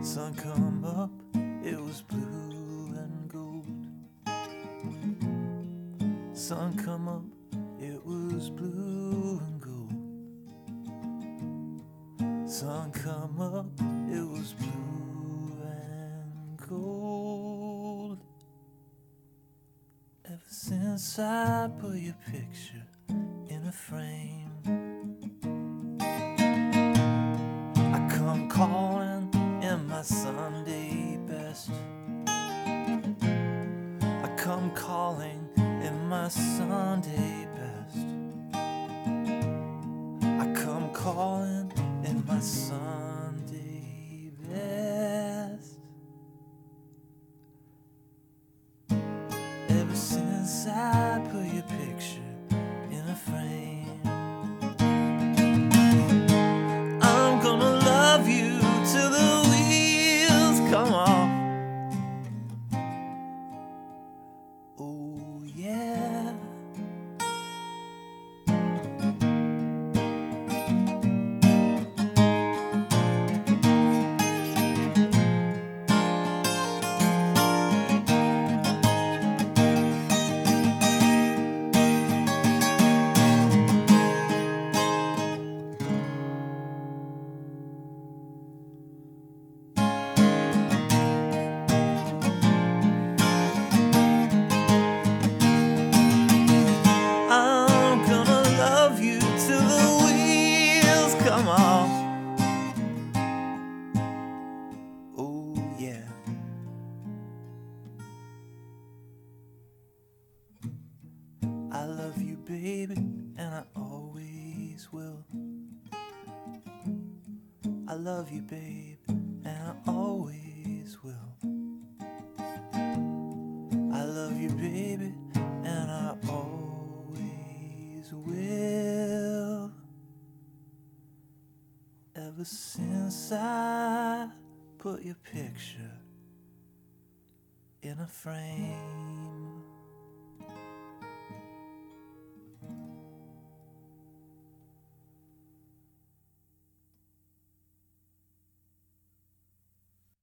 Sun come up, it was blue and gold. Sun come up, it was blue and gold. Sun come up, it was blue and gold. Ever since I put your picture in a frame, I come calling in my Sunday best. I come calling in my Sunday best. I come calling in my Sunday best. Ever since I put your picture in a frame, I'm gonna love you till the wheels come off. Oh yeah. I'm gonna love you till the wheels come off. Oh yeah. I love you, baby, and I always will. I love you, babe, and I always will. I love you, baby, and I always will. Ever since I put your picture in a frame.